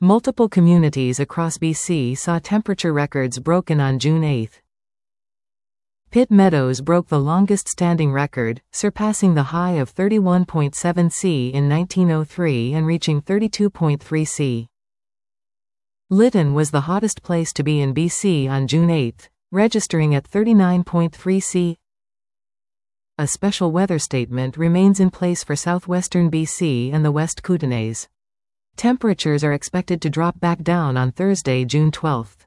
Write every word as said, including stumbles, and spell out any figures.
Multiple communities across B C saw temperature records broken on June eighth. Pitt Meadows broke the longest-standing record, surpassing the high of thirty-one point seven Celsius in nineteen oh three and reaching thirty-two point three Celsius. Lytton was the hottest place to be in B C on June eighth, registering at thirty-nine point three Celsius. A special weather statement remains in place for southwestern B C and the West Kootenays. Temperatures are expected to drop back down on Thursday, June twelfth.